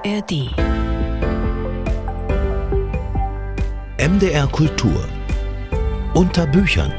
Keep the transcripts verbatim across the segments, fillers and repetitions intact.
R D. M D R Kultur. Unter Büchern.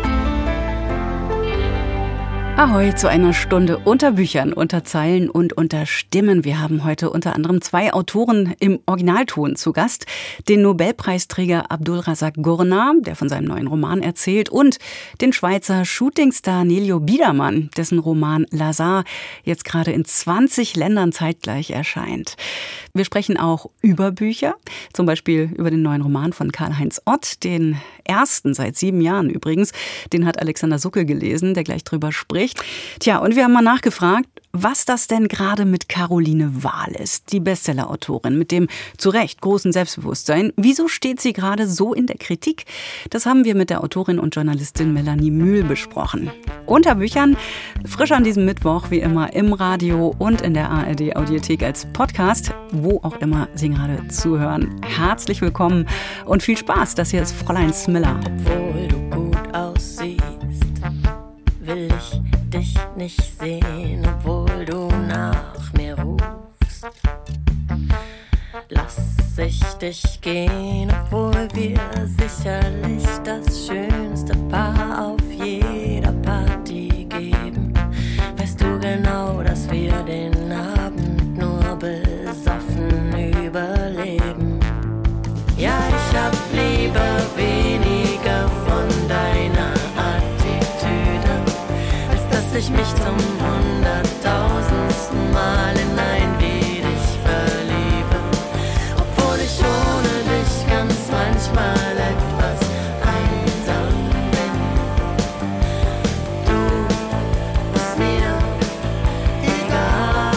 Ahoi zu einer Stunde unter Büchern, unter Zeilen und unter Stimmen. Wir haben heute unter anderem zwei Autoren im Originalton zu Gast. Den Nobelpreisträger Abdulrazak Gurna, der von seinem neuen Roman erzählt, und den Schweizer Shootingstar Nelio Biedermann, dessen Roman Lazar jetzt gerade in zwanzig Ländern zeitgleich erscheint. Wir sprechen auch über Bücher, zum Beispiel über den neuen Roman von Karl-Heinz Ott, den ersten seit sieben Jahren übrigens. Den hat Alexander Suckel gelesen, der gleich drüber spricht. Tja, und wir haben mal nachgefragt, was das denn gerade mit Caroline Wahl ist, die Bestsellerautorin mit dem zu Recht großen Selbstbewusstsein. Wieso steht sie gerade so in der Kritik? Das haben wir mit der Autorin und Journalistin Melanie Mühl besprochen. Unter Büchern, frisch an diesem Mittwoch, wie immer im Radio und in der A R D-Audiothek als Podcast, wo auch immer Sie gerade zuhören. Herzlich willkommen und viel Spaß. Das hier ist Fräulein Smiller. Obwohl du gut aussiehst, will ich dich nicht sehen, obwohl du nach mir rufst. Lass ich dich gehen, obwohl wir sicherlich das schönste Paar auf jeder Party geben. Weißt du genau, dass wir den Abend nur besoffen überleben? Ja, ich hab lieber weniger von deiner Attitüde, als dass ich mich zum hunderttausendsten Mal in ein wie dich verliebe. Obwohl ich ohne dich ganz manchmal etwas einsam bin. Du bist mir egal.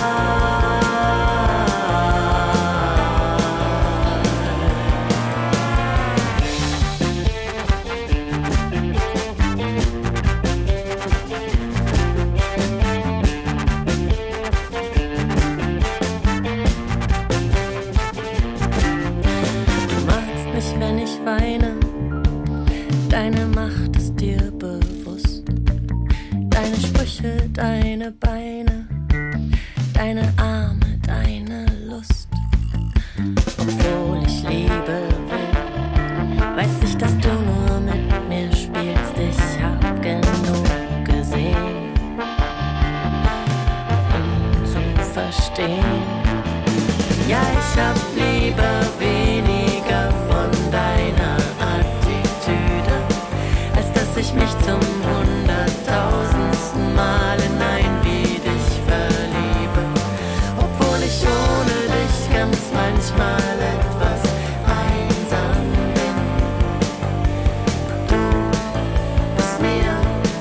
Du magst mich, wenn ich weine. Deine Macht ist dir bewusst. Deine Sprüche, deine Beine, deine Arme, deine Lust. Obwohl ich Liebe will, weiß ich, dass du nur mit mir spielst. Ich hab genug gesehen, um zu verstehen. Ja, ich hab lieber weniger von deiner Attitüde, als dass ich mich zum hunderttausendsten Mal in ein wie dich verliebe. Obwohl ich ohne dich ganz manchmal etwas einsam bin. Du bist mir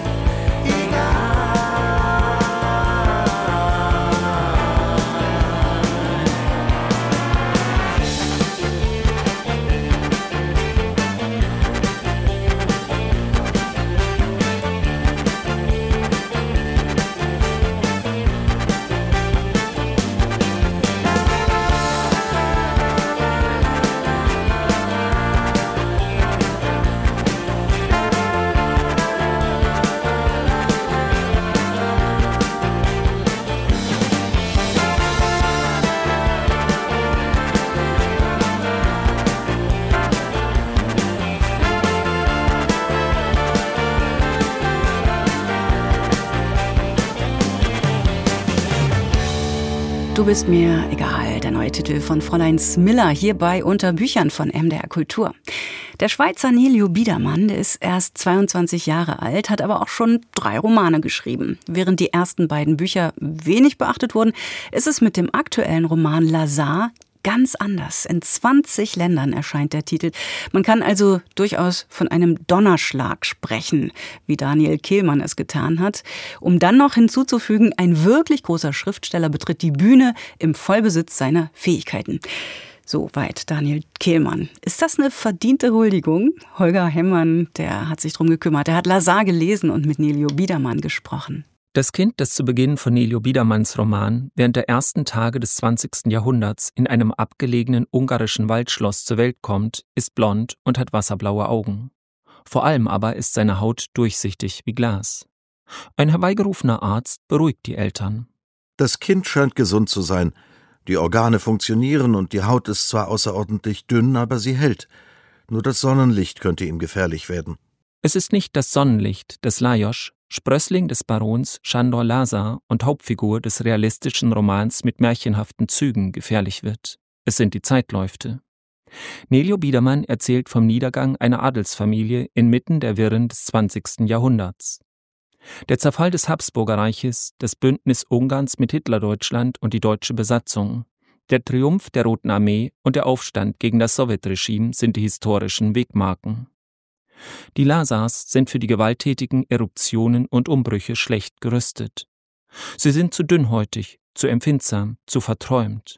Du bist mir egal, der neue Titel von Fräulein Smiller hier bei Unter Büchern von M D R Kultur. Der Schweizer Nelio Biedermann, der ist erst zweiundzwanzig Jahre alt, hat aber auch schon drei Romane geschrieben. Während die ersten beiden Bücher wenig beachtet wurden, ist es mit dem aktuellen Roman Lazar ganz anders. In zwanzig Ländern erscheint der Titel. Man kann also durchaus von einem Donnerschlag sprechen, wie Daniel Kehlmann es getan hat. Um dann noch hinzuzufügen, ein wirklich großer Schriftsteller betritt die Bühne im Vollbesitz seiner Fähigkeiten. Soweit Daniel Kehlmann. Ist das eine verdiente Huldigung? Holger Hemmann, der hat sich drum gekümmert. Er hat Lazar gelesen und mit Nelio Biedermann gesprochen. Das Kind, das zu Beginn von Nelio Biedermanns Roman während der ersten Tage des zwanzigsten Jahrhunderts in einem abgelegenen ungarischen Waldschloss zur Welt kommt, ist blond und hat wasserblaue Augen. Vor allem aber ist seine Haut durchsichtig wie Glas. Ein herbeigerufener Arzt beruhigt die Eltern. Das Kind scheint gesund zu sein. Die Organe funktionieren und die Haut ist zwar außerordentlich dünn, aber sie hält. Nur das Sonnenlicht könnte ihm gefährlich werden. Es ist nicht das Sonnenlicht, das Lajos, Sprössling des Barons Sándor Lázár und Hauptfigur des realistischen Romans mit märchenhaften Zügen, gefährlich wird. Es sind die Zeitläufte. Nelio Biedermann erzählt vom Niedergang einer Adelsfamilie inmitten der Wirren des zwanzigsten Jahrhunderts. Der Zerfall des Habsburgerreiches, das Bündnis Ungarns mit Hitlerdeutschland und die deutsche Besatzung, der Triumph der Roten Armee und der Aufstand gegen das Sowjetregime sind die historischen Wegmarken. Die Lázárs sind für die gewalttätigen Eruptionen und Umbrüche schlecht gerüstet. Sie sind zu dünnhäutig, zu empfindsam, zu verträumt.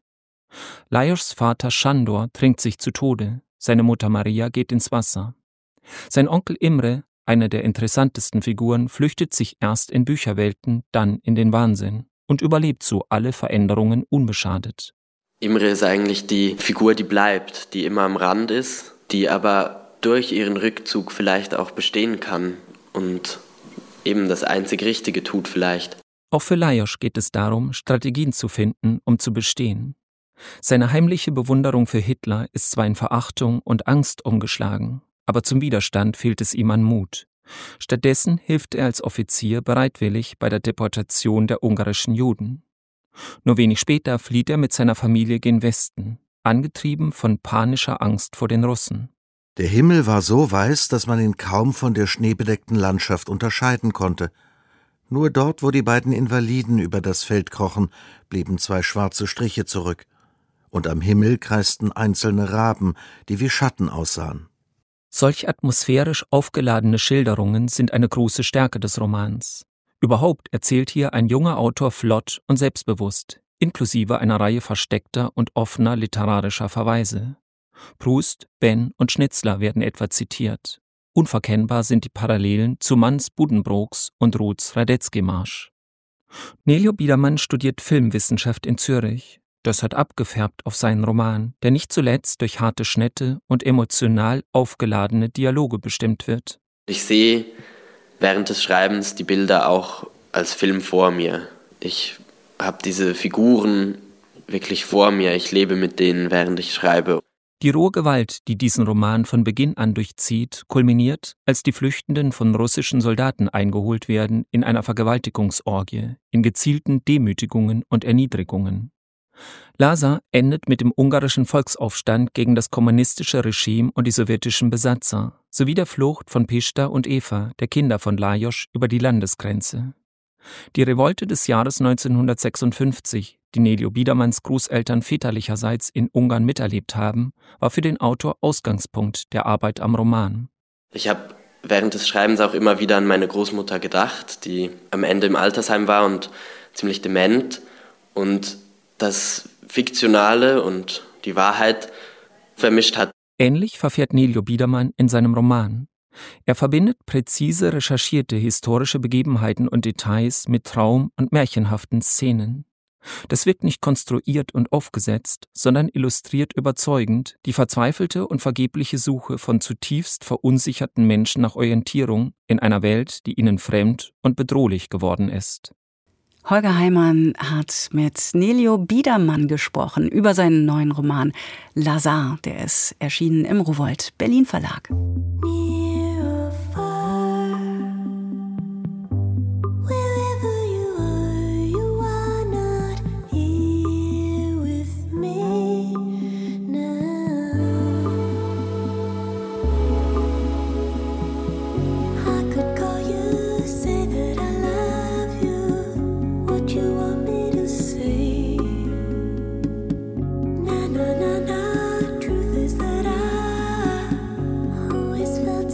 Lajos Vater Sándor trinkt sich zu Tode, seine Mutter Maria geht ins Wasser. Sein Onkel Imre, einer der interessantesten Figuren, flüchtet sich erst in Bücherwelten, dann in den Wahnsinn und überlebt so alle Veränderungen unbeschadet. Imre ist eigentlich die Figur, die bleibt, die immer am Rand ist, die aber durch ihren Rückzug vielleicht auch bestehen kann und eben das einzig Richtige tut vielleicht. Auch für Lajos geht es darum, Strategien zu finden, um zu bestehen. Seine heimliche Bewunderung für Hitler ist zwar in Verachtung und Angst umgeschlagen, aber zum Widerstand fehlt es ihm an Mut. Stattdessen hilft er als Offizier bereitwillig bei der Deportation der ungarischen Juden. Nur wenig später flieht er mit seiner Familie gen Westen, angetrieben von panischer Angst vor den Russen. Der Himmel war so weiß, dass man ihn kaum von der schneebedeckten Landschaft unterscheiden konnte. Nur dort, wo die beiden Invaliden über das Feld krochen, blieben zwei schwarze Striche zurück. Und am Himmel kreisten einzelne Raben, die wie Schatten aussahen. Solch atmosphärisch aufgeladene Schilderungen sind eine große Stärke des Romans. Überhaupt erzählt hier ein junger Autor flott und selbstbewusst, inklusive einer Reihe versteckter und offener literarischer Verweise. Proust, Benn und Schnitzler werden etwa zitiert. Unverkennbar sind die Parallelen zu Manns Buddenbrooks und Roths Radetzky-Marsch. Nelio Biedermann studiert Filmwissenschaft in Zürich. Das hat abgefärbt auf seinen Roman, der nicht zuletzt durch harte Schnitte und emotional aufgeladene Dialoge bestimmt wird. Ich sehe während des Schreibens die Bilder auch als Film vor mir. Ich habe diese Figuren wirklich vor mir. Ich lebe mit denen, während ich schreibe. Die rohe Gewalt, die diesen Roman von Beginn an durchzieht, kulminiert, als die Flüchtenden von russischen Soldaten eingeholt werden in einer Vergewaltigungsorgie, in gezielten Demütigungen und Erniedrigungen. Lázár endet mit dem ungarischen Volksaufstand gegen das kommunistische Regime und die sowjetischen Besatzer, sowie der Flucht von Pista und Eva, der Kinder von Lajos, über die Landesgrenze. Die Revolte des Jahres neunzehnhundertsechsundfünfzig, die Nelio Biedermanns Großeltern väterlicherseits in Ungarn miterlebt haben, war für den Autor Ausgangspunkt der Arbeit am Roman. Ich habe während des Schreibens auch immer wieder an meine Großmutter gedacht, die am Ende im Altersheim war und ziemlich dement und das Fiktionale und die Wahrheit vermischt hat. Ähnlich verfährt Nelio Biedermann in seinem Roman. Er verbindet präzise recherchierte historische Begebenheiten und Details mit Traum- und märchenhaften Szenen. Das wirkt nicht konstruiert und aufgesetzt, sondern illustriert überzeugend die verzweifelte und vergebliche Suche von zutiefst verunsicherten Menschen nach Orientierung in einer Welt, die ihnen fremd und bedrohlich geworden ist. Holger Heimann hat mit Nelio Biedermann gesprochen über seinen neuen Roman Lázár, der ist erschienen im Rowohlt Berlin Verlag. Truth is that I always felt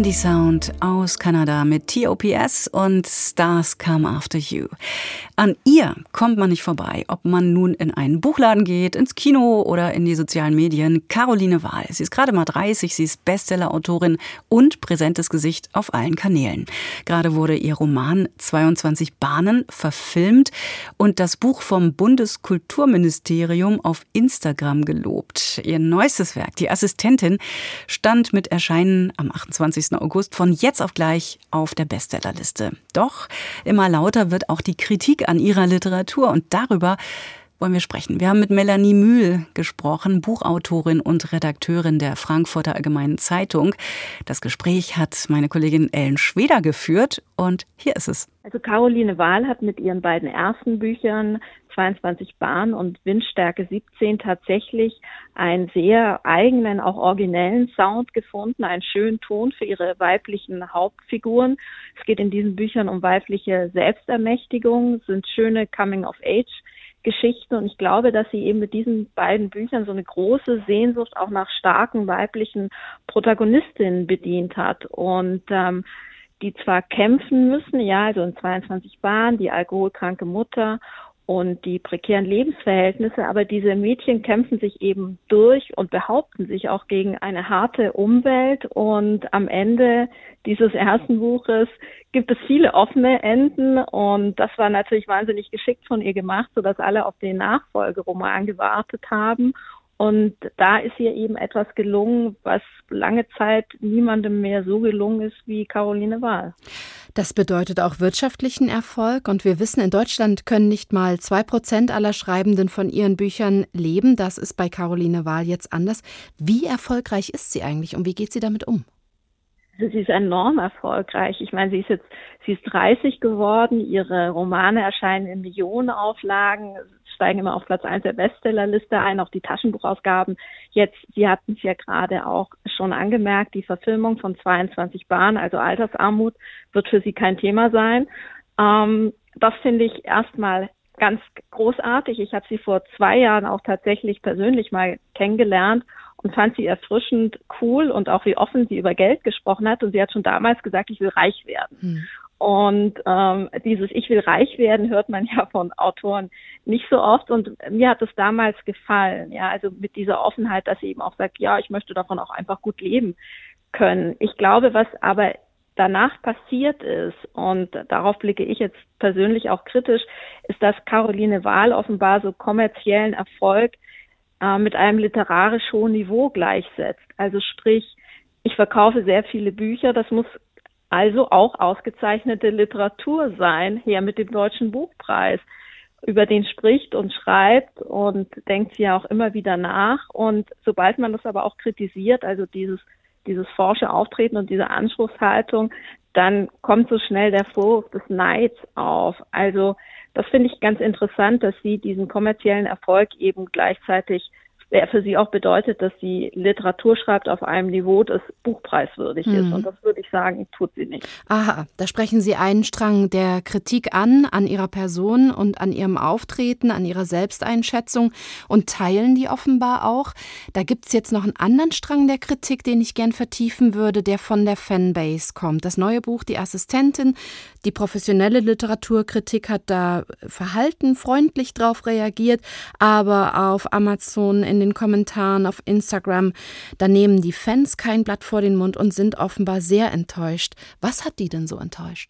Indie Sound aus Kanada mit T O P S und Stars Come After You. An ihr kommt man nicht vorbei, ob man nun in einen Buchladen geht, ins Kino oder in die sozialen Medien. Caroline Wahl. Sie ist gerade mal dreißig, sie ist Bestseller-Autorin und präsentes Gesicht auf allen Kanälen. Gerade wurde ihr Roman zweiundzwanzig Bahnen verfilmt und das Buch vom Bundeskulturministerium auf Instagram gelobt. Ihr neuestes Werk, Die Assistentin, stand mit Erscheinen am achtundzwanzigsten August von jetzt auf gleich auf der Bestsellerliste. Doch immer lauter wird auch die Kritik an ihrer Literatur und darüber wollen wir sprechen. Wir haben mit Melanie Mühl gesprochen, Buchautorin und Redakteurin der Frankfurter Allgemeinen Zeitung. Das Gespräch hat meine Kollegin Ellen Schweder geführt und hier ist es. Also Caroline Wahl hat mit ihren beiden ersten Büchern zweiundzwanzig Bahnen und Windstärke siebzehn tatsächlich einen sehr eigenen, auch originellen Sound gefunden, einen schönen Ton für ihre weiblichen Hauptfiguren. Es geht in diesen Büchern um weibliche Selbstermächtigung, es sind schöne Coming-of-Age Geschichten und ich glaube, dass sie eben mit diesen beiden Büchern so eine große Sehnsucht auch nach starken weiblichen Protagonistinnen bedient hat und ähm, die zwar kämpfen müssen, ja, also in zweiundzwanzig Bahnen, die alkoholkranke Mutter und die prekären Lebensverhältnisse, aber diese Mädchen kämpfen sich eben durch und behaupten sich auch gegen eine harte Umwelt und am Ende dieses ersten Buches gibt es viele offene Enden und das war natürlich wahnsinnig geschickt von ihr gemacht, sodass alle auf den Nachfolgeroman gewartet haben. Und da ist ihr eben etwas gelungen, was lange Zeit niemandem mehr so gelungen ist wie Caroline Wahl. Das bedeutet auch wirtschaftlichen Erfolg. Und wir wissen, in Deutschland können nicht mal zwei Prozent aller Schreibenden von ihren Büchern leben. Das ist bei Caroline Wahl jetzt anders. Wie erfolgreich ist sie eigentlich und wie geht sie damit um? Also sie ist enorm erfolgreich. Ich meine, sie ist jetzt, sie ist dreißig geworden. Ihre Romane erscheinen in Millionenauflagen, steigen immer auf Platz eins der Bestsellerliste ein, auch die Taschenbuchausgaben. Jetzt, Sie hatten es ja gerade auch schon angemerkt, die Verfilmung von zweiundzwanzig Bahnen, also Altersarmut, wird für sie kein Thema sein. Ähm, das finde ich erstmal ganz großartig. Ich habe sie vor zwei Jahren auch tatsächlich persönlich mal kennengelernt und fand sie erfrischend cool und auch wie offen sie über Geld gesprochen hat. Und sie hat schon damals gesagt, ich will reich werden. Hm. Und ähm, dieses Ich will reich werden hört man ja von Autoren nicht so oft und mir hat es damals gefallen, ja, also mit dieser Offenheit, dass sie eben auch sagt, ja, ich möchte davon auch einfach gut leben können. Ich glaube, was aber danach passiert ist und darauf blicke ich jetzt persönlich auch kritisch, ist, dass Caroline Wahl offenbar so kommerziellen Erfolg äh, mit einem literarisch hohen Niveau gleichsetzt. Also sprich, ich verkaufe sehr viele Bücher, das muss also auch ausgezeichnete Literatur sein, her mit dem Deutschen Buchpreis. Über den spricht und schreibt und denkt sie ja auch immer wieder nach. Und sobald man das aber auch kritisiert, also dieses, dieses forsche Auftreten und diese Anspruchshaltung, dann kommt so schnell der Vorwurf des Neids auf. Also das finde ich ganz interessant, dass sie diesen kommerziellen Erfolg eben gleichzeitig der für sie auch bedeutet, dass sie Literatur schreibt auf einem Niveau, das buchpreiswürdig mhm. ist. Und das würde ich sagen, tut sie nicht. Aha, da sprechen Sie einen Strang der Kritik an, an ihrer Person und an ihrem Auftreten, an ihrer Selbsteinschätzung und teilen die offenbar auch. Da gibt es jetzt noch einen anderen Strang der Kritik, den ich gern vertiefen würde, der von der Fanbase kommt. Das neue Buch Die Assistentin, die professionelle Literaturkritik hat da verhalten, freundlich drauf reagiert, aber auf Amazon in den Kommentaren auf Instagram, da nehmen die Fans kein Blatt vor den Mund und sind offenbar sehr enttäuscht. Was hat die denn so enttäuscht?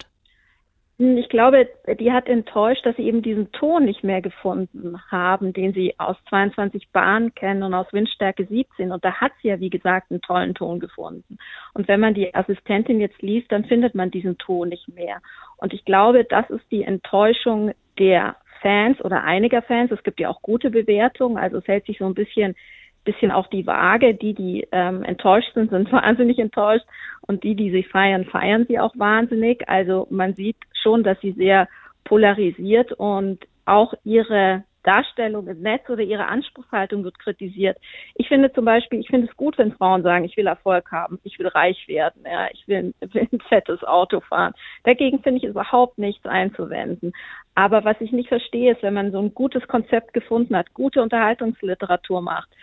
Ich glaube, die hat enttäuscht, dass sie eben diesen Ton nicht mehr gefunden haben, den sie aus zweiundzwanzig Bahnen kennen und aus Windstärke siebzehn. Und da hat sie ja, wie gesagt, einen tollen Ton gefunden. Und wenn man die Assistentin jetzt liest, dann findet man diesen Ton nicht mehr. Und ich glaube, das ist die Enttäuschung der Fans oder einiger Fans. Es gibt ja auch gute Bewertungen, also es hält sich so ein bisschen bisschen auf die Waage. Die, die ähm, enttäuscht sind, sind wahnsinnig enttäuscht und die, die sie feiern, feiern sie auch wahnsinnig. Also man sieht schon, dass sie sehr polarisiert und auch ihre Darstellung im Netz oder ihre Anspruchshaltung wird kritisiert. Ich finde zum Beispiel, ich finde es gut, wenn Frauen sagen, ich will Erfolg haben, ich will reich werden, ja, ich will, will ein fettes Auto fahren. Dagegen finde ich überhaupt nichts einzuwenden. Aber was ich nicht verstehe, ist, wenn man so ein gutes Konzept gefunden hat, gute Unterhaltungsliteratur macht,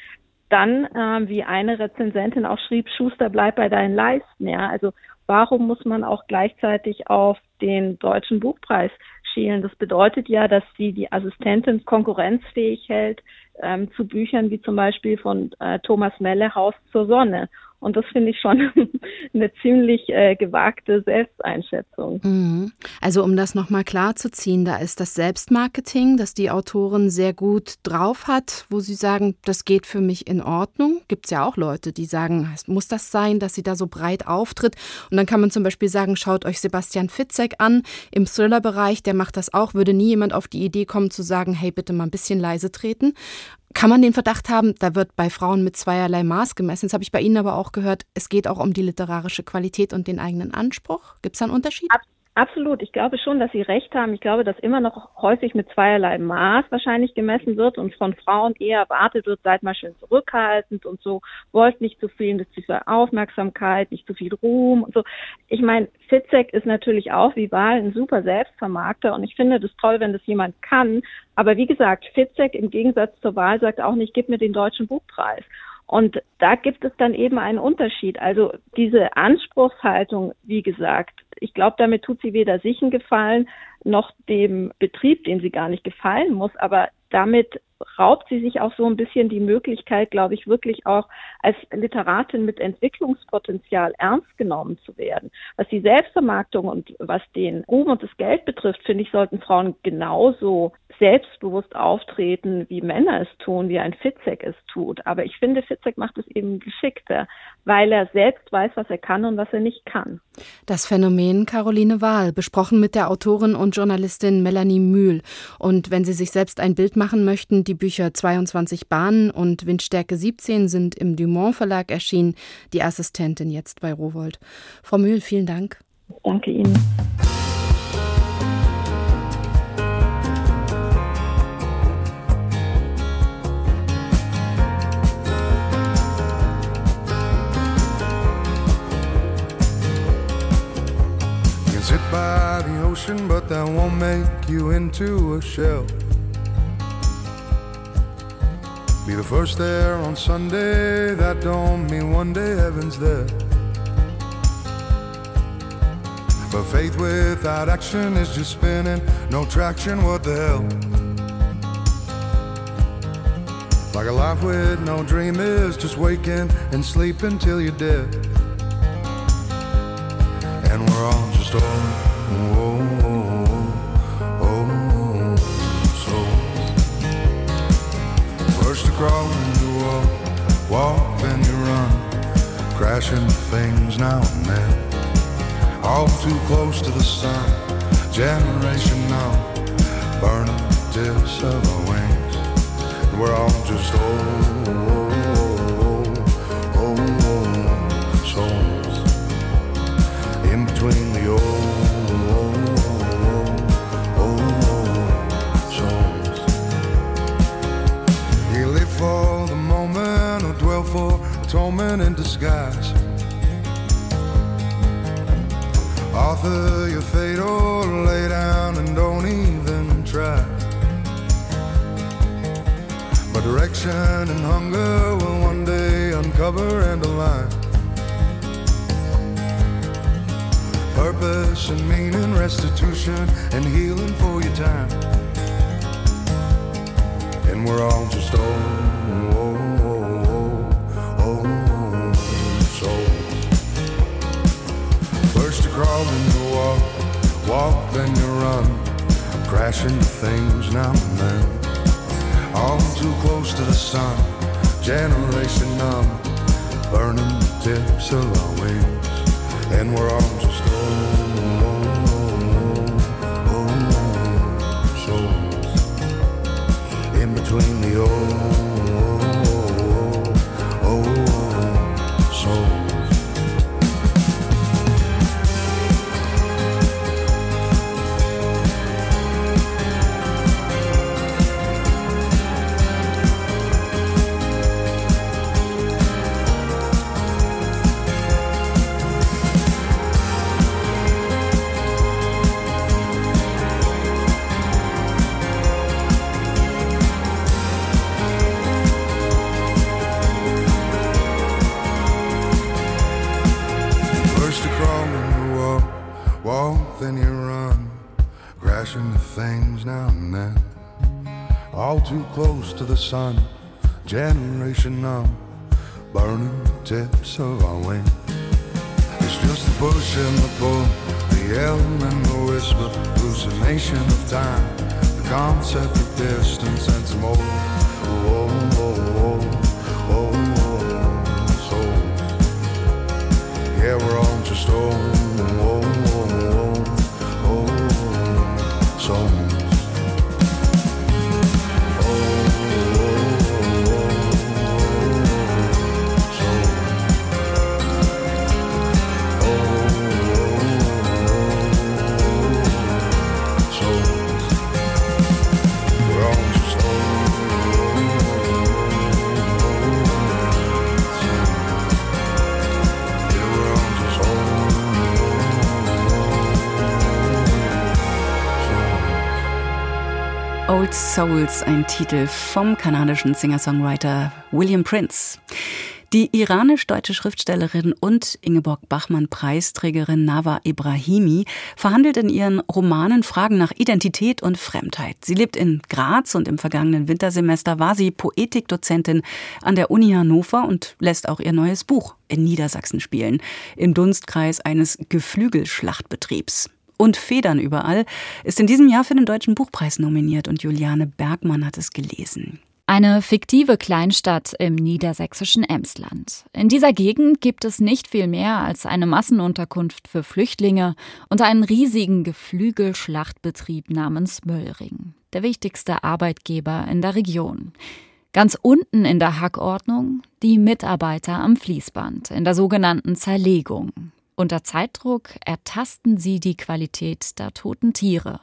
dann, äh, wie eine Rezensentin auch schrieb, Schuster, bleib bei deinen Leisten. Ja? Also warum muss man auch gleichzeitig auf den Deutschen Buchpreis schielen? Das bedeutet ja, dass sie die Assistentin konkurrenzfähig hält ähm, zu Büchern wie zum Beispiel von äh, Thomas Melle, Haus zur Sonne. Und das finde ich schon eine ziemlich äh, gewagte Selbsteinschätzung. Mhm. Also um das nochmal klar zu ziehen, da ist das Selbstmarketing, das die Autorin sehr gut drauf hat, wo sie sagen, das geht für mich in Ordnung. Gibt es ja auch Leute, die sagen, es muss das sein, dass sie da so breit auftritt. Und dann kann man zum Beispiel sagen, schaut euch Sebastian Fitzek an im Thriller-Bereich, der macht das auch, würde nie jemand auf die Idee kommen zu sagen, hey, bitte mal ein bisschen leise treten. Kann man den Verdacht haben, da wird bei Frauen mit zweierlei Maß gemessen? Jetzt habe ich bei Ihnen aber auch gehört, es geht auch um die literarische Qualität und den eigenen Anspruch. Gibt es da einen Unterschied? Ab- Absolut. Ich glaube schon, dass Sie recht haben. Ich glaube, dass immer noch häufig mit zweierlei Maß wahrscheinlich gemessen wird und von Frauen eher erwartet wird, seid mal schön zurückhaltend und so, wollt nicht zu viel, nicht zu viel Aufmerksamkeit, nicht zu viel Ruhm und so. Ich meine, Fitzek ist natürlich auch wie Wahl ein super Selbstvermarkter und ich finde das toll, wenn das jemand kann. Aber wie gesagt, Fitzek im Gegensatz zur Wahl sagt auch nicht, gib mir den Deutschen Buchpreis. Und da gibt es dann eben einen Unterschied. Also diese Anspruchshaltung, wie gesagt, ich glaube, damit tut sie weder sich einen Gefallen noch dem Betrieb, den sie gar nicht gefallen muss. Aber damit raubt sie sich auch so ein bisschen die Möglichkeit, glaube ich, wirklich auch als Literatin mit Entwicklungspotenzial ernst genommen zu werden. Was die Selbstvermarktung und was den Ruhm und das Geld betrifft, finde ich, sollten Frauen genauso selbstbewusst auftreten, wie Männer es tun, wie ein Fitzek es tut. Aber ich finde, Fitzek macht es eben geschickter, weil er selbst weiß, was er kann und was er nicht kann. Das Phänomen Caroline Wahl, besprochen mit der Autorin und Journalistin Melanie Mühl. Und wenn Sie sich selbst ein Bild machen möchten, die Bücher zweiundzwanzig Bahnen und Windstärke siebzehn sind im Dumont Verlag erschienen. Die Assistentin jetzt bei Rowohlt. Frau Mühl, vielen Dank. Danke Ihnen. Sit by the ocean, but that won't make you into a shell. Be the first there on Sunday, that don't mean one day heaven's there. But faith without action is just spinning, no traction, what the hell? Like a life with no dream is just waking and sleeping till you're dead. And we're all just old, oh, oh, oh, souls. First to crawl and you walk, walk then you run, crashing things now and then. All too close to the sun, generation now, burning tips of our wings. And we're all just old, oh, oh, oh, souls. In between the old, old, old souls. You live for the moment or dwell for atonement in disguise. Author your fate or lay down and don't even try. But direction and hunger will one day uncover and align. Purpose and meaning, restitution and healing for your time. And we're all just old, old, old, old souls. First to crawl, then you walk, walk, then you run, crash into things now and then. All too close to the sun, generation numb, burning the tips of our wings. And we're all just old, old, old souls. In between the old, old, old souls. crashing to things now and then. All too close to the sun, generation numb, burning the tips of our wings. It's just the push and the pull, the yell and the whisper, hallucination of time, the concept of distance and some old, oh, oh, oh, oh, oh, souls. Yeah, we're all just old, oh, oh, oh, oh, souls. Old Souls, ein Titel vom kanadischen Singer-Songwriter William Prince. Die iranisch-deutsche Schriftstellerin und Ingeborg-Bachmann-Preisträgerin Nawa Ebrahimi verhandelt in ihren Romanen Fragen nach Identität und Fremdheit. Sie lebt in Graz und im vergangenen Wintersemester war sie Poetikdozentin an der Uni Hannover und lässt auch ihr neues Buch in Niedersachsen spielen, im Dunstkreis eines Geflügelschlachtbetriebs. Und Federn überall ist in diesem Jahr für den Deutschen Buchpreis nominiert und Juliane Bergmann hat es gelesen. Eine fiktive Kleinstadt im niedersächsischen Emsland. In dieser Gegend gibt es nicht viel mehr als eine Massenunterkunft für Flüchtlinge und einen riesigen Geflügelschlachtbetrieb namens Möllring, der wichtigste Arbeitgeber in der Region. Ganz unten in der Hackordnung die Mitarbeiter am Fließband, in der sogenannten Zerlegung. Unter Zeitdruck ertasten sie die Qualität der toten Tiere.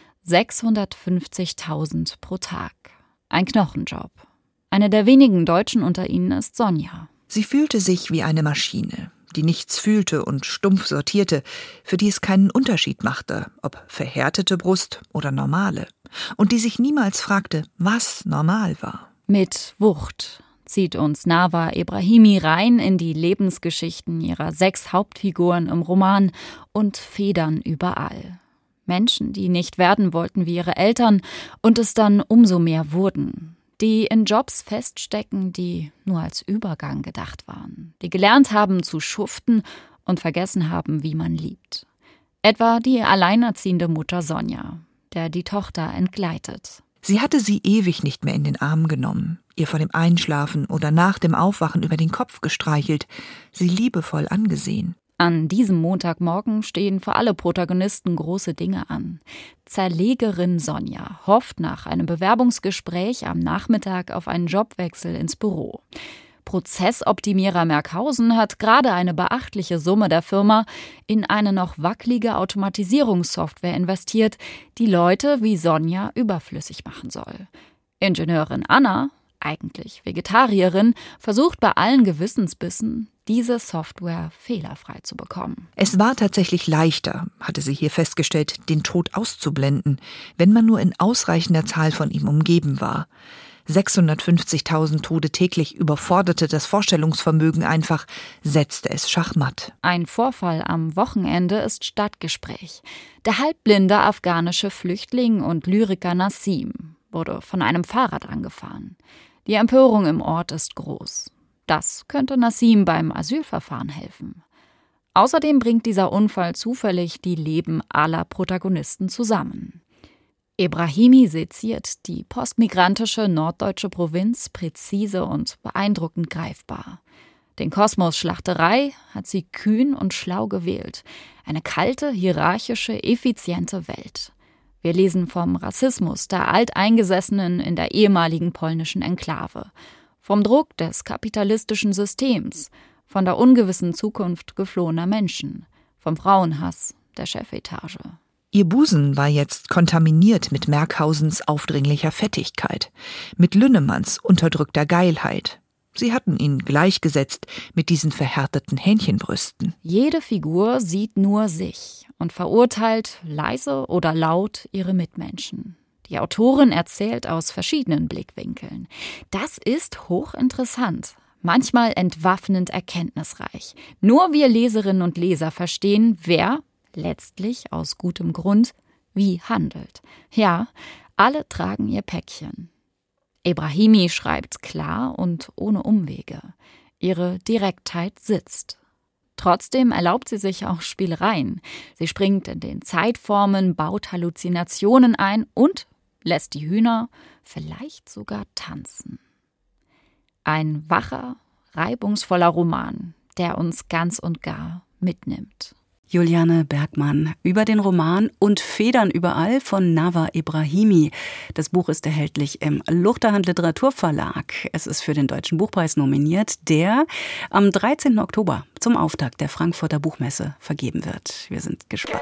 sechshundertfünfzigtausend pro Tag. Ein Knochenjob. Eine der wenigen Deutschen unter ihnen ist Sonja. Sie fühlte sich wie eine Maschine, die nichts fühlte und stumpf sortierte, für die es keinen Unterschied machte, ob verhärtete Brust oder normale. Und die sich niemals fragte, was normal war. Mit Wucht zieht uns Nawa Ebrahimi rein in die Lebensgeschichten ihrer sechs Hauptfiguren im Roman und Federn überall. Menschen, die nicht werden wollten wie ihre Eltern und es dann umso mehr wurden. Die in Jobs feststecken, die nur als Übergang gedacht waren. Die gelernt haben zu schuften und vergessen haben, wie man liebt. Etwa die alleinerziehende Mutter Sonja, der die Tochter entgleitet. Sie hatte sie ewig nicht mehr in den Arm genommen, ihr vor dem Einschlafen oder nach dem Aufwachen über den Kopf gestreichelt, sie liebevoll angesehen. An diesem Montagmorgen stehen für alle Protagonisten große Dinge an. Zerlegerin Sonja hofft nach einem Bewerbungsgespräch am Nachmittag auf einen Jobwechsel ins Büro. Prozessoptimierer Merkhausen hat gerade eine beachtliche Summe der Firma in eine noch wackelige Automatisierungssoftware investiert, die Leute wie Sonja überflüssig machen soll. Ingenieurin Anna, eigentlich Vegetarierin, versucht bei allen Gewissensbissen, diese Software fehlerfrei zu bekommen. Es war tatsächlich leichter, hatte sie hier festgestellt, den Tod auszublenden, wenn man nur in ausreichender Zahl von ihm umgeben war. sechshundertfünfzigtausend Tode täglich überforderte das Vorstellungsvermögen einfach, setzte es schachmatt. Ein Vorfall am Wochenende ist Stadtgespräch. Der halbblinde afghanische Flüchtling und Lyriker Nassim wurde von einem Fahrrad angefahren. Die Empörung im Ort ist groß. Das könnte Nassim beim Asylverfahren helfen. Außerdem bringt dieser Unfall zufällig die Leben aller Protagonisten zusammen. Ebrahimi seziert die postmigrantische norddeutsche Provinz präzise und beeindruckend greifbar. Den Kosmos Schlachterei hat sie kühn und schlau gewählt. Eine kalte, hierarchische, effiziente Welt. Wir lesen vom Rassismus der Alteingesessenen in der ehemaligen polnischen Enklave, vom Druck des kapitalistischen Systems, von der ungewissen Zukunft geflohener Menschen, vom Frauenhass der Chefetage. Ihr Busen war jetzt kontaminiert mit Merkhausens aufdringlicher Fettigkeit, mit Lünnemanns unterdrückter Geilheit. Sie hatten ihn gleichgesetzt mit diesen verhärteten Hähnchenbrüsten. Jede Figur sieht nur sich und verurteilt leise oder laut ihre Mitmenschen. Die Autorin erzählt aus verschiedenen Blickwinkeln. Das ist hochinteressant, manchmal entwaffnend erkenntnisreich. Nur wir Leserinnen und Leser verstehen, wer, letztlich aus gutem Grund, wie handelt. Ja, alle tragen ihr Päckchen. Ebrahimi schreibt klar und ohne Umwege. Ihre Direktheit sitzt. Trotzdem erlaubt sie sich auch Spielereien. Sie springt in den Zeitformen, baut Halluzinationen ein und lässt die Hühner vielleicht sogar tanzen. Ein wacher, reibungsvoller Roman, der uns ganz und gar mitnimmt. Juliane Bergmann über den Roman Und Federn überall von Nawa Ebrahimi. Das Buch ist erhältlich im Luchterhand Literaturverlag. Es ist für den Deutschen Buchpreis nominiert, der am dreizehnten Oktober zum Auftakt der Frankfurter Buchmesse vergeben wird. Wir sind gespannt.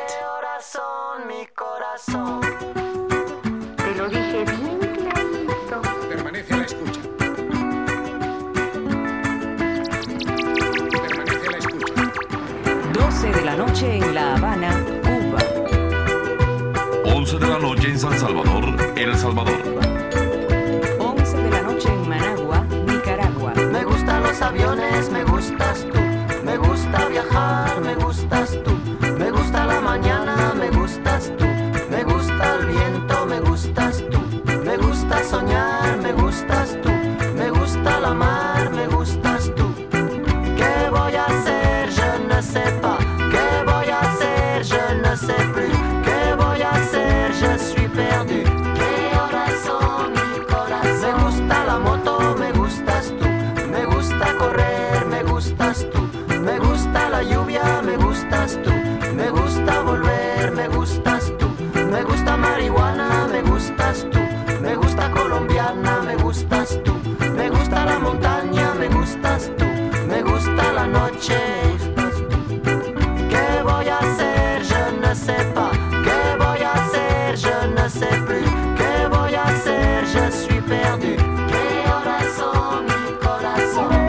doce de la noche en La Habana, Cuba. once de la noche en San Salvador, El Salvador. once de la noche en Managua, Nicaragua. Me gustan los aviones, me gustas tú. Me gusta viajar, me gustas tú. Me gusta la mañana, me gustas tú. Me gusta el viento, me gustas tú. Me gusta soñar, me gustas tú. Me gusta la mar, me gustas tú. ¿Qué voy a hacer? Je ne sais pas. ¿Qué voy a hacer? Je ne sais plus. ¿Qué voy a hacer? Je suis perdu. ¿Qué horas son, mi corazón? Me gusta la moto, me gustas tú. Me gusta correr, me gustas tú. Me gusta la lluvia, me gustas tú. Me gusta volver, me gustas tú. Me gusta marihuana, me gustas tú. Me gusta colombiana, me gustas tú. Me gusta la montaña, me gustas tú. Me gusta la noche, me gustas tú. ¿Qué voy a hacer? Je ne sais pas. ¿Qué voy a hacer? Je ne sais plus. ¿Qué voy a hacer? Je suis perdu. ¿Qué horas son, mi corazón?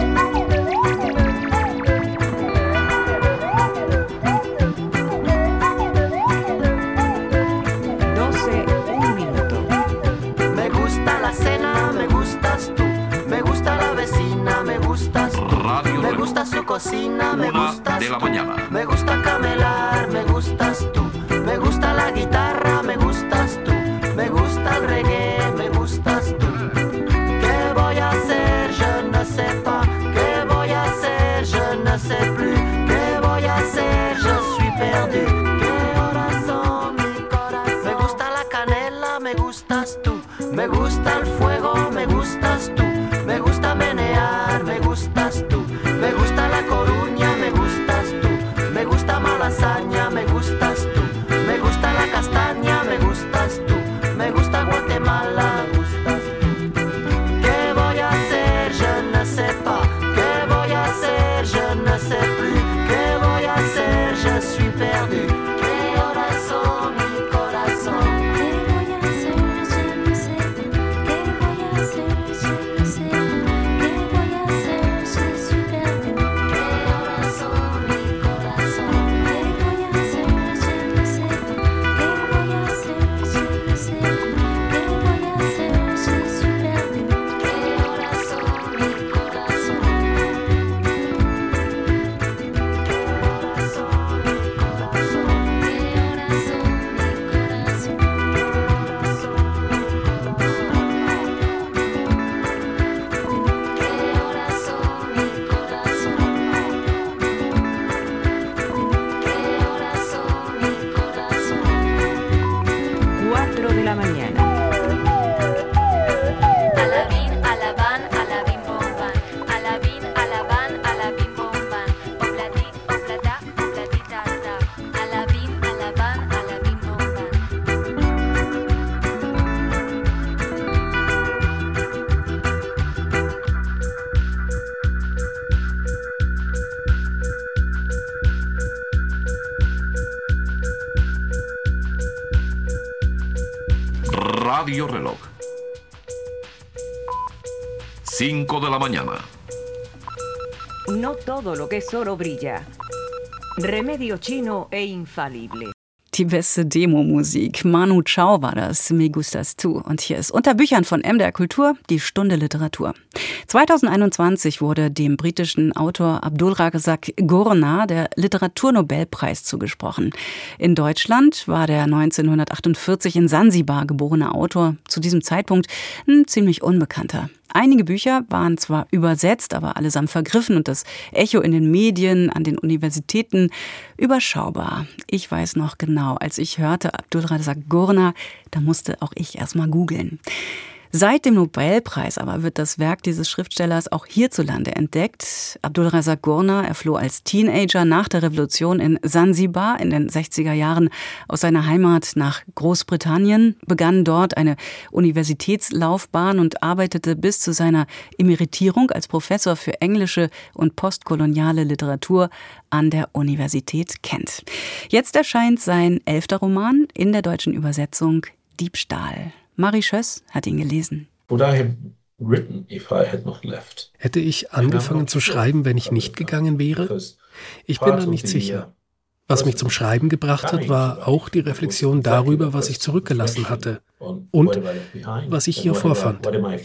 doce, un minuto. Me gusta la cena, me gustas tú. Me gusta la vecina, me gustas tú. Radio Me Reloj. gusta su cocina, me Una gustas de la tú. mañana. Me gusta camelar, me gustas tú. Me gusta la guitarra, me gustas tú. Me gusta el reggae, me gustas tú. ¿Qué voy a hacer? Je ne sais pas. ¿Qué voy a hacer? Je ne sais plus. ¿Qué voy a hacer? Je suis perdu. ¿Qué horas son, mi corazón? Me gusta la canela, me gustas tú. Me gusta el fuego, me gustas tú. Me gusta menear, me gustas tú. Me gusta La Coruña, me gustas tú. Me gusta Malasaña, me gustas tú. Me gusta la castaña, me gustas tú. Me gusta Guatemala, me gustas tú. ¿Qué voy a hacer? Je ne sais pas. ¿Qué voy a hacer? Je ne sais plus. ¿Qué voy a hacer? Je suis perdu. ¿Qué horas son, mi corazón? ¿Qué voy a hacer? Je ne sais plus. ¿Qué voy a hacer? Je ne sais plus. ¿Qué voy a hacer? Je suis perdu. ¿Qué horas son, mi corazón? ¿Qué voy a hacer? Je ne sais plus. ¿Qué voy a hacer? Je ne sais plus. ¿Qué voy a hacer? Je suis perdu. ¿Qué horas son, mi corazón? cuatro de la mañana. Alabín, alabán, alabín, bomban. Alabín, alabán, alabín, bomban. Obladí, obladá, obladita, da. Alabín, alabán, alabín, bomban. Radio Reloj. cinco de la mañana. No todo lo que es oro brilla. Remedio chino e infalible. Die beste Demo-Musik. Manu Chao war das, Me Gustas Tu. Und hier ist unter Büchern von M D R Kultur die Stunde Literatur. zweitausendeinundzwanzig wurde dem britischen Autor Abdul Razak Gurnah der Literaturnobelpreis zugesprochen. In Deutschland war der neunzehnhundertachtundvierzig in Sansibar geborene Autor zu diesem Zeitpunkt ein ziemlich unbekannter. Einige Bücher waren zwar übersetzt, aber allesamt vergriffen und das Echo in den Medien, an den Universitäten überschaubar. Ich weiß noch genau, als ich hörte Abdul Razak Gurnah, da musste auch ich erst mal googeln. Seit dem Nobelpreis aber wird das Werk dieses Schriftstellers auch hierzulande entdeckt. Abdul Razak Gurnah, er floh als Teenager nach der Revolution in Sansibar in den sechziger Jahren aus seiner Heimat nach Großbritannien, begann dort eine Universitätslaufbahn und arbeitete bis zu seiner Emeritierung als Professor für englische und postkoloniale Literatur an der Universität Kent. Jetzt erscheint sein elfter Roman in der deutschen Übersetzung Diebstahl. Marie Schöss hat ihn gelesen. Hätte ich angefangen zu schreiben, wenn ich nicht gegangen wäre? Ich bin da nicht sicher. Was mich zum Schreiben gebracht hat, war auch die Reflexion darüber, was ich zurückgelassen hatte und was ich hier vorfand.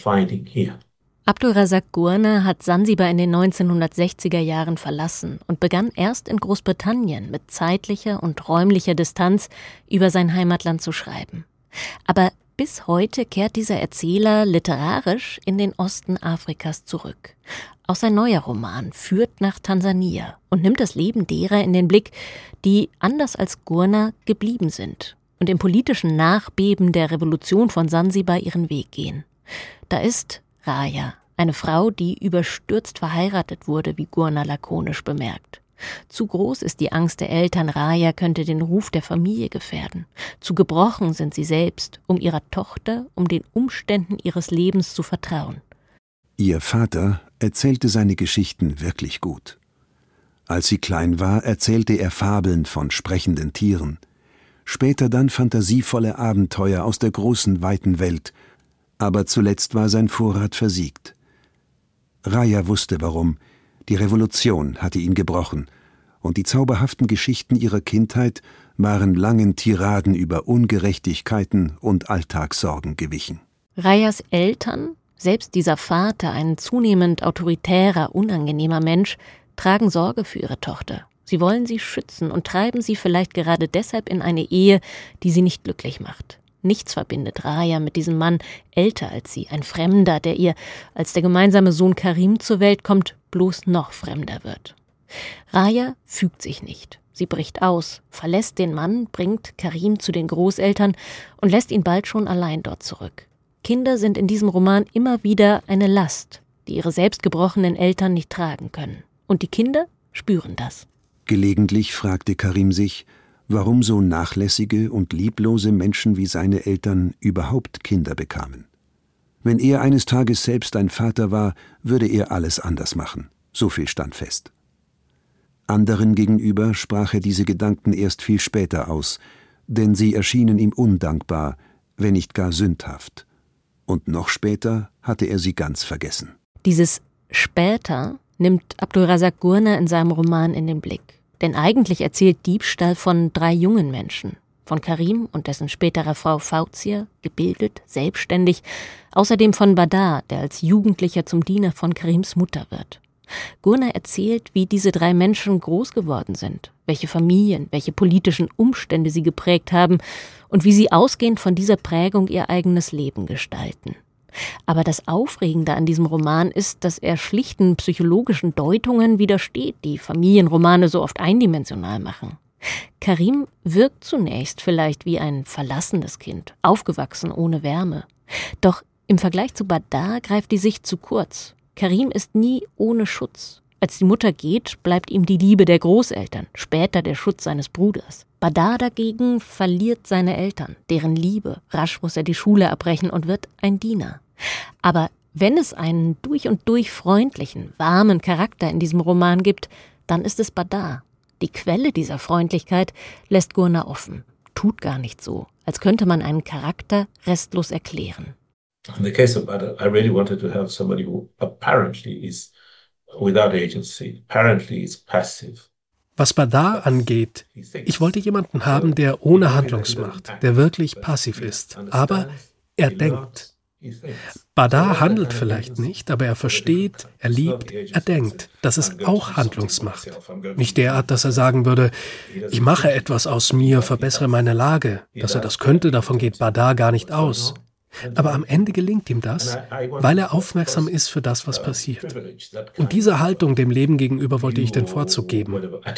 Abdul Razak Gurnah hat Sansibar in den neunzehnhundertsechziger Jahren verlassen und begann erst in Großbritannien mit zeitlicher und räumlicher Distanz über sein Heimatland zu schreiben. Aber bis heute kehrt dieser Erzähler literarisch in den Osten Afrikas zurück. Auch sein neuer Roman führt nach Tansania und nimmt das Leben derer in den Blick, die, anders als Gurnah, geblieben sind und im politischen Nachbeben der Revolution von Sansibar ihren Weg gehen. Da ist Raya, eine Frau, die überstürzt verheiratet wurde, wie Gurnah lakonisch bemerkt. Zu groß ist die Angst der Eltern, Raya könnte den Ruf der Familie gefährden. Zu gebrochen sind sie selbst, um ihrer Tochter, um den Umständen ihres Lebens zu vertrauen. Ihr Vater erzählte seine Geschichten wirklich gut. Als sie klein war, erzählte er Fabeln von sprechenden Tieren. Später dann fantasievolle Abenteuer aus der großen, weiten Welt. Aber zuletzt war sein Vorrat versiegt. Raya wusste warum. Die Revolution hatte ihn gebrochen, und die zauberhaften Geschichten ihrer Kindheit waren langen Tiraden über Ungerechtigkeiten und Alltagssorgen gewichen. Rayas Eltern, selbst dieser Vater, ein zunehmend autoritärer, unangenehmer Mensch, tragen Sorge für ihre Tochter. Sie wollen sie schützen und treiben sie vielleicht gerade deshalb in eine Ehe, die sie nicht glücklich macht. Nichts verbindet Raya mit diesem Mann, älter als sie, ein Fremder, der ihr, als der gemeinsame Sohn Karim zur Welt kommt, bloß noch fremder wird. Raya fügt sich nicht. Sie bricht aus, verlässt den Mann, bringt Karim zu den Großeltern und lässt ihn bald schon allein dort zurück. Kinder sind in diesem Roman immer wieder eine Last, die ihre selbst gebrochenen Eltern nicht tragen können. Und die Kinder spüren das. Gelegentlich fragte Karim sich, warum so nachlässige und lieblose Menschen wie seine Eltern überhaupt Kinder bekamen. Wenn er eines Tages selbst ein Vater war, würde er alles anders machen. So viel stand fest. Anderen gegenüber sprach er diese Gedanken erst viel später aus, denn sie erschienen ihm undankbar, wenn nicht gar sündhaft. Und noch später hatte er sie ganz vergessen. Dieses später nimmt Abdul Razak Gurnah in seinem Roman in den Blick. Denn eigentlich erzählt Diebstahl von drei jungen Menschen. Von Karim und dessen späterer Frau Fauzia, gebildet, selbstständig. Außerdem von Badar, der als Jugendlicher zum Diener von Karims Mutter wird. Gurnah erzählt, wie diese drei Menschen groß geworden sind, welche Familien, welche politischen Umstände sie geprägt haben und wie sie ausgehend von dieser Prägung ihr eigenes Leben gestalten. Aber das Aufregende an diesem Roman ist, dass er schlichten psychologischen Deutungen widersteht, die Familienromane so oft eindimensional machen. Karim wirkt zunächst vielleicht wie ein verlassenes Kind, aufgewachsen ohne Wärme. Doch im Vergleich zu Badar greift die Sicht zu kurz. Karim ist nie ohne Schutz. Als die Mutter geht, bleibt ihm die Liebe der Großeltern, später der Schutz seines Bruders. Badar dagegen verliert seine Eltern, deren Liebe. Rasch muss er die Schule abbrechen und wird ein Diener. Aber wenn es einen durch und durch freundlichen, warmen Charakter in diesem Roman gibt, dann ist es Badar. Die Quelle dieser Freundlichkeit lässt Gurnah offen, tut gar nicht so, als könnte man einen Charakter restlos erklären. In the case of Badar, I really wanted to have somebody who apparently is without agency, apparently is passive. Was Badar angeht, ich wollte jemanden haben, der ohne Handlungsmacht, der wirklich passiv ist, aber er denkt. Badar handelt vielleicht nicht, aber er versteht, er liebt, er denkt. Das ist auch Handlungsmacht. Nicht derart, dass er sagen würde, ich mache etwas aus mir, verbessere meine Lage. Dass er das könnte, davon geht Badar gar nicht aus. Aber am Ende gelingt ihm das, weil er aufmerksam ist für das, was passiert. Und diese Haltung dem Leben gegenüber wollte ich den Vorzug geben.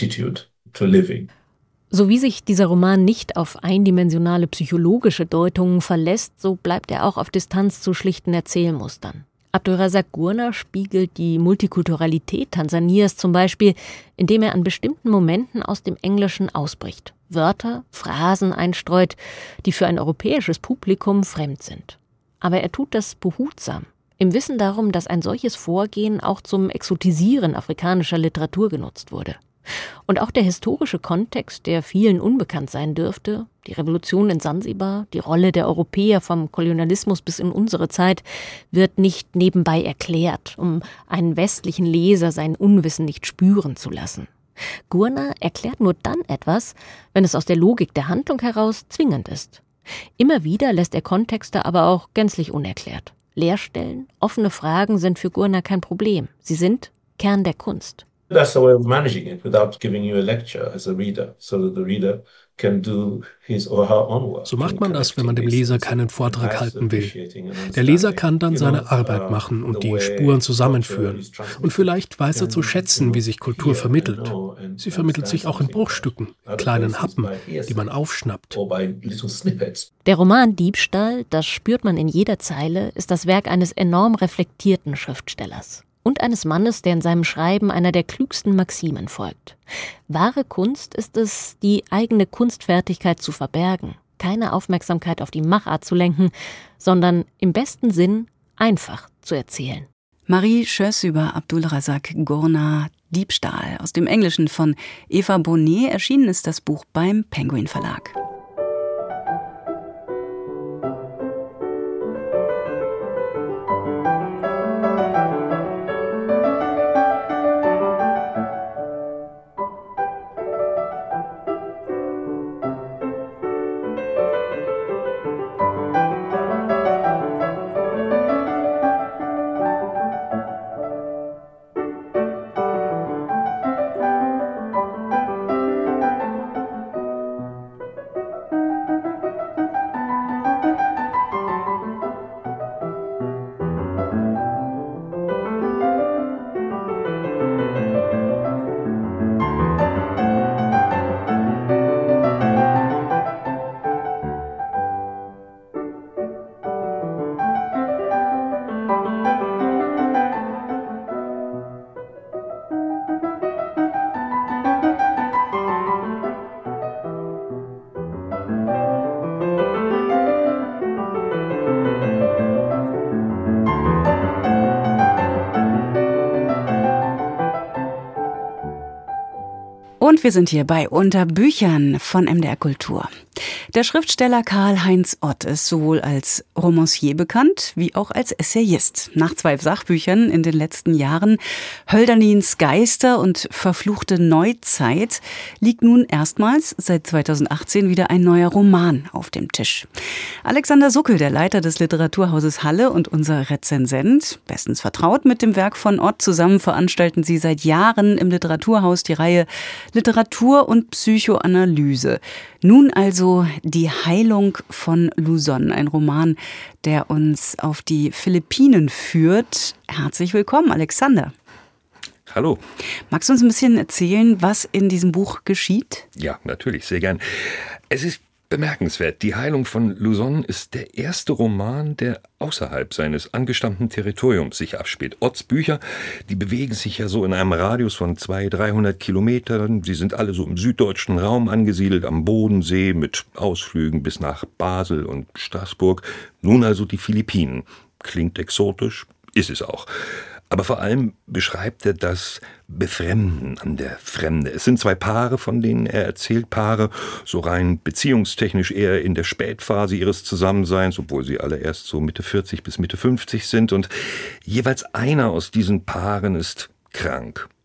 So wie sich dieser Roman nicht auf eindimensionale psychologische Deutungen verlässt, so bleibt er auch auf Distanz zu schlichten Erzählmustern. Abdulrazak Gurna spiegelt die Multikulturalität Tansanias zum Beispiel, indem er an bestimmten Momenten aus dem Englischen ausbricht, Wörter, Phrasen einstreut, die für ein europäisches Publikum fremd sind. Aber er tut das behutsam, im Wissen darum, dass ein solches Vorgehen auch zum Exotisieren afrikanischer Literatur genutzt wurde. Und auch der historische Kontext, der vielen unbekannt sein dürfte, die Revolution in Sansibar, die Rolle der Europäer vom Kolonialismus bis in unsere Zeit, wird nicht nebenbei erklärt, um einen westlichen Leser sein Unwissen nicht spüren zu lassen. Gurna erklärt nur dann etwas, wenn es aus der Logik der Handlung heraus zwingend ist. Immer wieder lässt er Kontexte aber auch gänzlich unerklärt. Leerstellen, offene Fragen sind für Gurna kein Problem. Sie sind Kern der Kunst. That's the way of managing it without giving you a lecture as a reader, so that the reader can do his or her own work. So macht man das, wenn man dem Leser keinen Vortrag halten will. Der Leser kann dann seine Arbeit machen und die Spuren zusammenführen. Und vielleicht weiß er zu schätzen, wie sich Kultur vermittelt. Sie vermittelt sich auch in Bruchstücken, in kleinen Happen, die man aufschnappt. Der Roman Diebstahl, das spürt man in jeder Zeile, ist das Werk eines enorm reflektierten Schriftstellers. Und eines Mannes, der in seinem Schreiben einer der klügsten Maximen folgt. Wahre Kunst ist es, die eigene Kunstfertigkeit zu verbergen, keine Aufmerksamkeit auf die Machart zu lenken, sondern im besten Sinn einfach zu erzählen. Marie Schöss über Abdulrazak Gurna, Diebstahl. Aus dem Englischen von Eva Bonnet erschienen ist das Buch beim Penguin Verlag. Und wir sind hier bei Unter Büchern von M D R Kultur. Der Schriftsteller Karl-Heinz Ott ist sowohl als Romancier bekannt, wie auch als Essayist. Nach zwei Sachbüchern in den letzten Jahren, Hölderlins Geister und Verfluchte Neuzeit, liegt nun erstmals seit zweitausendachtzehn wieder ein neuer Roman auf dem Tisch. Alexander Suckel, der Leiter des Literaturhauses Halle und unser Rezensent, bestens vertraut mit dem Werk von Ott, zusammen veranstalten sie seit Jahren im Literaturhaus die Reihe Literatur und Psychoanalyse. Nun also Die Heilung von Luzon, ein Roman, der uns auf die Philippinen führt. Herzlich willkommen, Alexander. Hallo. Magst du uns ein bisschen erzählen, was in diesem Buch geschieht? Ja, natürlich, sehr gern. Es ist bemerkenswert. Die Heilung von Luzon ist der erste Roman, der außerhalb seines angestammten Territoriums sich abspielt. Otts Bücher, die bewegen sich ja so in einem Radius von zweihundert, dreihundert Kilometern. Sie sind alle so im süddeutschen Raum angesiedelt, am Bodensee, mit Ausflügen bis nach Basel und Straßburg. Nun also die Philippinen. Klingt exotisch, ist es auch. Aber vor allem beschreibt er das Befremden an der Fremde. Es sind zwei Paare, von denen er erzählt, Paare, so rein beziehungstechnisch eher in der Spätphase ihres Zusammenseins, obwohl sie alle erst so Mitte vierzig bis Mitte fünfzig sind. Und jeweils einer aus diesen Paaren ist krank.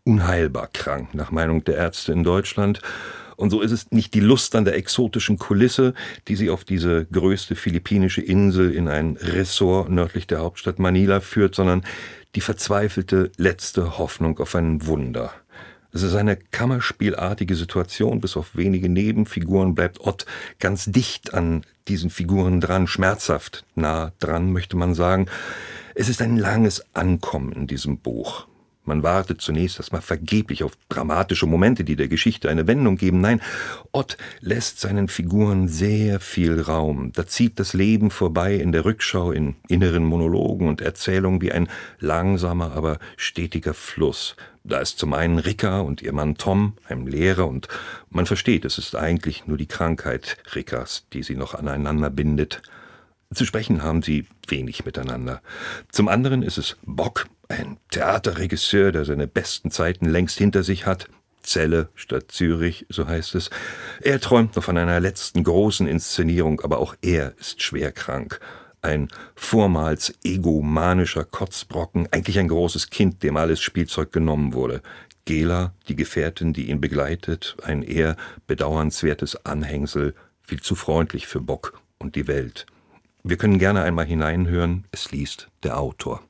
unheilbar krank, nach Meinung der Ärzte in Deutschland. Und so ist es nicht die Lust an der exotischen Kulisse, die sie auf diese größte philippinische Insel in ein Ressort nördlich der Hauptstadt Manila führt, sondern die verzweifelte letzte Hoffnung auf ein Wunder. Es ist eine kammerspielartige Situation, bis auf wenige Nebenfiguren bleibt Ott ganz dicht an diesen Figuren dran, schmerzhaft nah dran, möchte man sagen. Es ist ein langes Ankommen in diesem Buch. Man wartet zunächst erstmal vergeblich auf dramatische Momente, die der Geschichte eine Wendung geben. Nein, Ott lässt seinen Figuren sehr viel Raum. Da zieht das Leben vorbei in der Rückschau, in inneren Monologen und Erzählungen wie ein langsamer, aber stetiger Fluss. Da ist zum einen Rika und ihr Mann Tom, ein Lehrer, und man versteht, es ist eigentlich nur die Krankheit Rikas, die sie noch aneinander bindet. Zu sprechen haben sie wenig miteinander. Zum anderen ist es Bock, ein Theaterregisseur, der seine besten Zeiten längst hinter sich hat. Celle statt Zürich, so heißt es. Er träumt noch von einer letzten großen Inszenierung, aber auch er ist schwer krank. Ein vormals egomanischer Kotzbrocken, eigentlich ein großes Kind, dem alles Spielzeug genommen wurde. Gela, die Gefährtin, die ihn begleitet, ein eher bedauernswertes Anhängsel, viel zu freundlich für Bock und die Welt. Wir können gerne einmal hineinhören, es liest der Autor.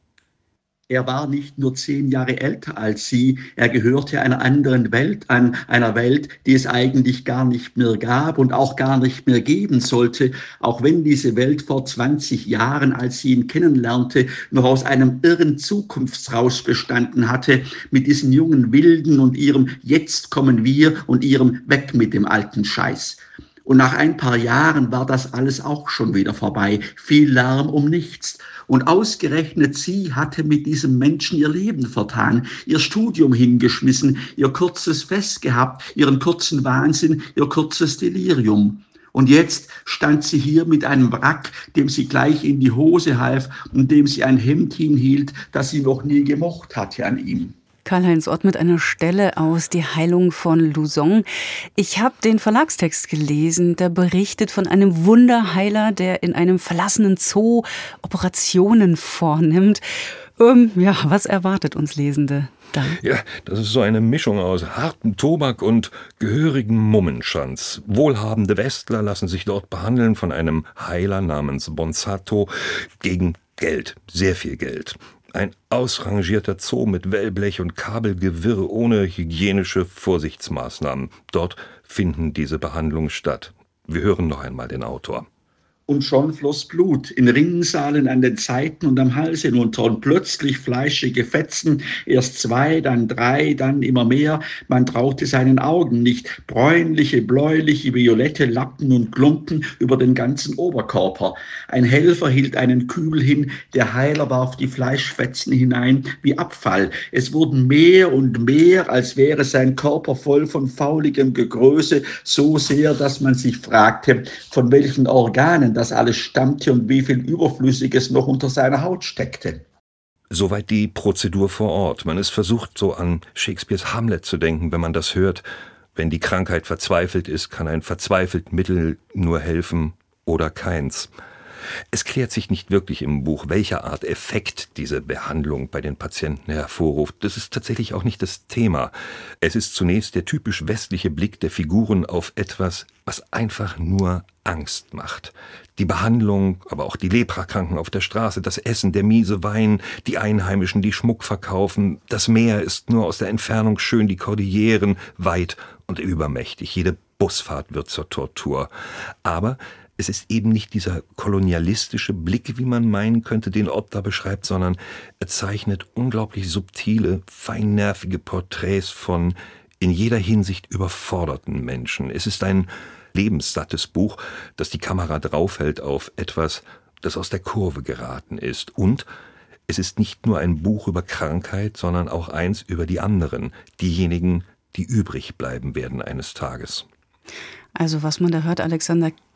Er war nicht nur zehn Jahre älter als sie, er gehörte einer anderen Welt an, einer Welt, die es eigentlich gar nicht mehr gab und auch gar nicht mehr geben sollte, auch wenn diese Welt vor zwanzig Jahren, als sie ihn kennenlernte, noch aus einem irren Zukunftsrausch bestanden hatte, mit diesen jungen Wilden und ihrem Jetzt kommen wir und ihrem Weg mit dem alten Scheiß. Und nach ein paar Jahren war das alles auch schon wieder vorbei. Viel Lärm um nichts. Und ausgerechnet sie hatte mit diesem Menschen ihr Leben vertan, ihr Studium hingeschmissen, ihr kurzes Fest gehabt, ihren kurzen Wahnsinn, ihr kurzes Delirium. Und jetzt stand sie hier mit einem Wrack, dem sie gleich in die Hose half und dem sie ein Hemd hinhielt, das sie noch nie gemocht hatte an ihm. Karl-Heinz Ott mit einer Stelle aus Die Heilung von Luzon. Ich habe den Verlagstext gelesen, der berichtet von einem Wunderheiler, der in einem verlassenen Zoo Operationen vornimmt. Ähm, ja, was erwartet uns Lesende da? Ja, das ist so eine Mischung aus hartem Tobak und gehörigem Mummenschanz. Wohlhabende Westler lassen sich dort behandeln von einem Heiler namens Bonsato gegen Geld, sehr viel Geld. Ein ausrangierter Zoo mit Wellblech und Kabelgewirr ohne hygienische Vorsichtsmaßnahmen. Dort finden diese Behandlungen statt. Wir hören noch einmal den Autor. Und schon floss Blut in Rinnsalen an den Seiten und am Hals hinunter und plötzlich fleischige Fetzen, erst zwei, dann drei, dann immer mehr. Man traute seinen Augen nicht. Bräunliche, bläuliche, violette Lappen und Klumpen über den ganzen Oberkörper. Ein Helfer hielt einen Kübel hin, der Heiler warf die Fleischfetzen hinein wie Abfall. Es wurden mehr und mehr, als wäre sein Körper voll von fauligem Gegröße, so sehr, dass man sich fragte, von welchen Organen das alles stammte und wie viel Überflüssiges noch unter seiner Haut steckte. Soweit die Prozedur vor Ort. Man ist versucht, so an Shakespeares Hamlet zu denken, wenn man das hört. Wenn die Krankheit verzweifelt ist, kann ein verzweifelt Mittel nur helfen oder keins. Es klärt sich nicht wirklich im Buch, welcher Art Effekt diese Behandlung bei den Patienten hervorruft. Das ist tatsächlich auch nicht das Thema. Es ist zunächst der typisch westliche Blick der Figuren auf etwas, was einfach nur Angst macht. Die Behandlung, aber auch die Leprakranken auf der Straße, das Essen, der miese Wein, die Einheimischen, die Schmuck verkaufen. Das Meer ist nur aus der Entfernung schön, die Kordilleren weit und übermächtig. Jede Busfahrt wird zur Tortur. Aber es ist eben nicht dieser kolonialistische Blick, wie man meinen könnte, den Ott da beschreibt, sondern er zeichnet unglaublich subtile, feinnervige Porträts von in jeder Hinsicht überforderten Menschen. Es ist ein lebenssattes Buch, das die Kamera draufhält auf etwas, das aus der Kurve geraten ist. Und es ist nicht nur ein Buch über Krankheit, sondern auch eins über die anderen, diejenigen, die übrig bleiben werden eines Tages. Also was man da hört, Alexander,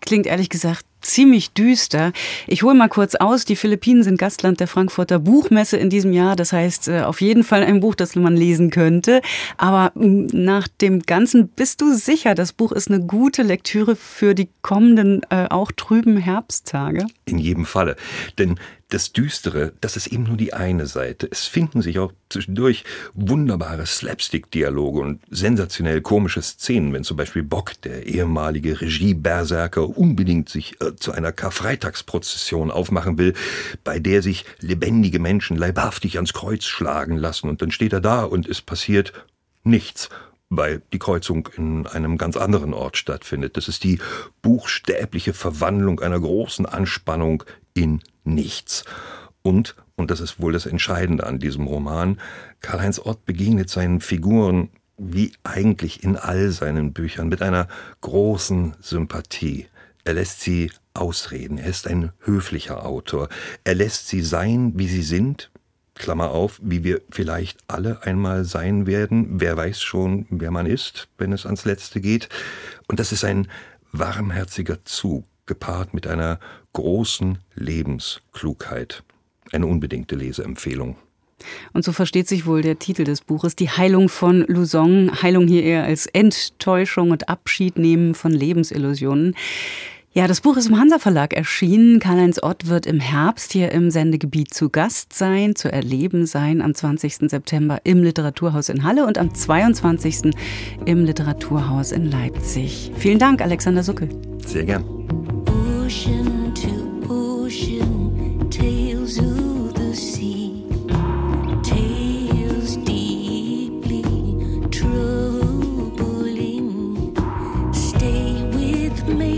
klingt ehrlich gesagt ziemlich düster. Ich hole mal kurz aus. Die Philippinen sind Gastland der Frankfurter Buchmesse in diesem Jahr. Das heißt, auf jeden Fall ein Buch, das man lesen könnte. Aber nach dem Ganzen bist du sicher, das Buch ist eine gute Lektüre für die kommenden, äh, auch trüben Herbsttage? In jedem Falle. Denn das Düstere, das ist eben nur die eine Seite. Es finden sich auch zwischendurch wunderbare Slapstick-Dialoge und sensationell komische Szenen, wenn zum Beispiel Bock, der ehemalige Regie-Berserker, unbedingt sich äh, zu einer Karfreitagsprozession aufmachen will, bei der sich lebendige Menschen leibhaftig ans Kreuz schlagen lassen. Und dann steht er da und es passiert nichts, weil die Kreuzung in einem ganz anderen Ort stattfindet. Das ist die buchstäbliche Verwandlung einer großen Anspannung in nichts. Und, und das ist wohl das Entscheidende an diesem Roman, Karl-Heinz Ott begegnet seinen Figuren wie eigentlich in all seinen Büchern mit einer großen Sympathie. Er lässt sie ausreden. Er ist ein höflicher Autor. Er lässt sie sein, wie sie sind. Klammer auf, wie wir vielleicht alle einmal sein werden. Wer weiß schon, wer man ist, wenn es ans Letzte geht. Und das ist ein warmherziger Zug, gepaart mit einer großen Lebensklugheit. Eine unbedingte Leseempfehlung. Und so versteht sich wohl der Titel des Buches, Die Heilung von Luzon. Heilung hier eher als Enttäuschung und Abschied nehmen von Lebensillusionen. Ja, das Buch ist im Hansa Verlag erschienen. Karl-Heinz Ott wird im Herbst hier im Sendegebiet zu Gast sein, zu erleben sein, am zwanzigsten September im Literaturhaus in Halle und am zweiundzwanzigsten im Literaturhaus in Leipzig. Vielen Dank, Alexander Suckel. Sehr gern. Ocean to ocean, tales of the sea, tales deeply troubling. Stay with me.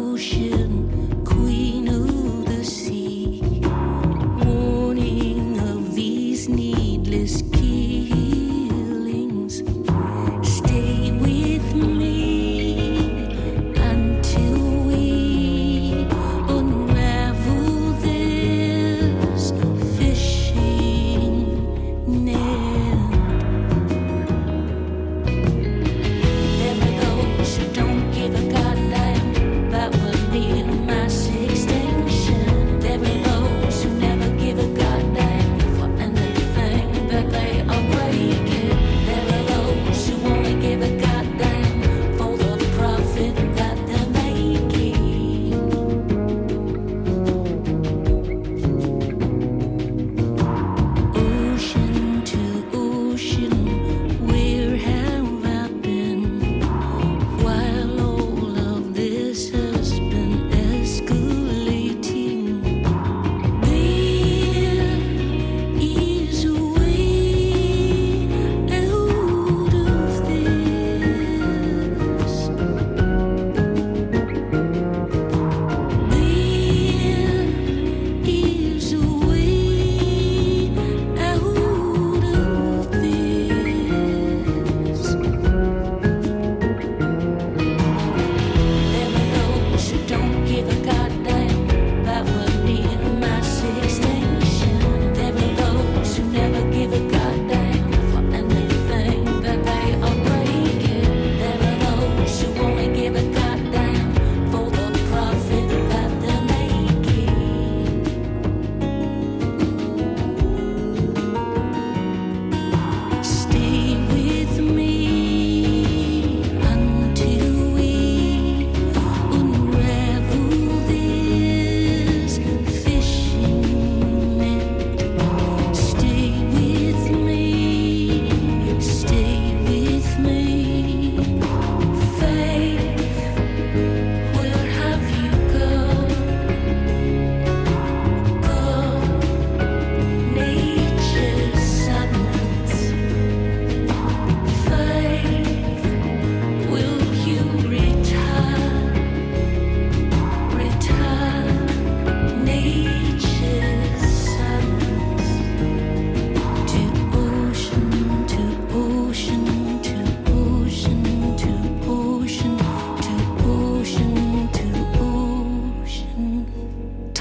Queen of the sea, warning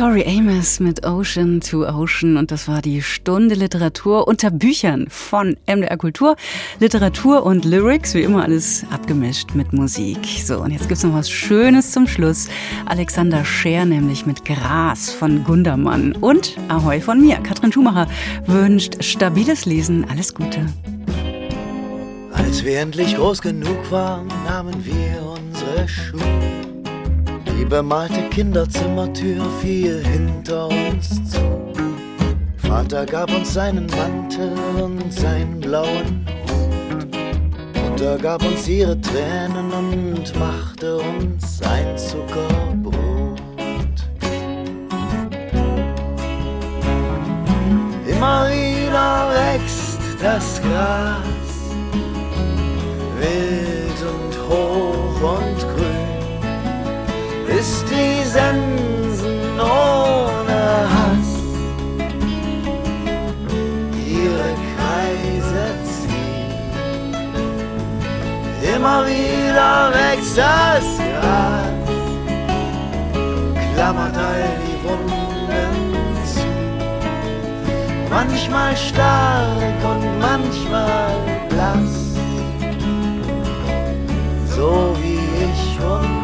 Tori Amos mit Ocean to Ocean und das war die Stunde Literatur unter Büchern von M D R Kultur. Literatur und Lyrics, wie immer alles abgemischt mit Musik. So, und jetzt gibt's noch was Schönes zum Schluss. Alexander Scheer nämlich mit Gras von Gundermann. Und Ahoi von mir. Katrin Schumacher wünscht stabiles Lesen. Alles Gute. Als wir endlich groß genug waren, nahmen wir unsere Schuhe. Die bemalte Kinderzimmertür fiel hinter uns zu. Vater gab uns seinen Mantel und seinen blauen Hut. Mutter gab uns ihre Tränen und machte uns ein Zuckerbrot. Immer wieder wächst das Gras, wild und hoch und grün. Ist die Sensen ohne Hass ihre Kreise ziehen. Immer wieder wächst das Gras, klammert all die Wunden zu. Manchmal stark und manchmal blass, so wie ich und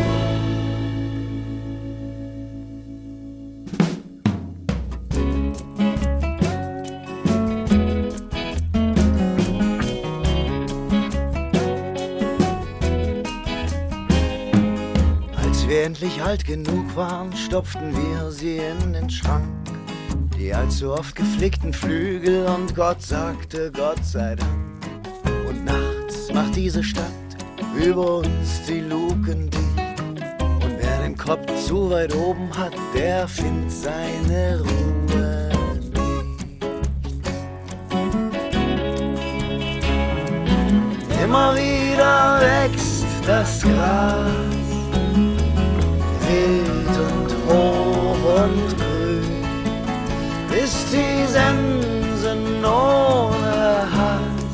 endlich alt genug waren, stopften wir sie in den Schrank. Die allzu oft geflickten Flügel und Gott sagte Gott sei Dank. Und nachts macht diese Stadt über uns die Luken dicht. Und wer den Kopf zu weit oben hat, der findet seine Ruhe nicht. Immer wieder wächst das Gras, wild und hoch und grün, bis die Sensen ohne Hass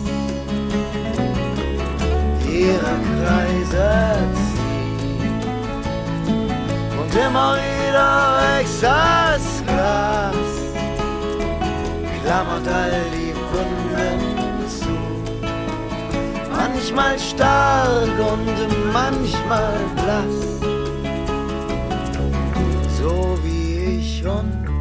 ihre Kreise ziehen. Und immer wieder wächst das Gras, klammert all die Wunden zu. Manchmal stark und manchmal blass, so wie ich und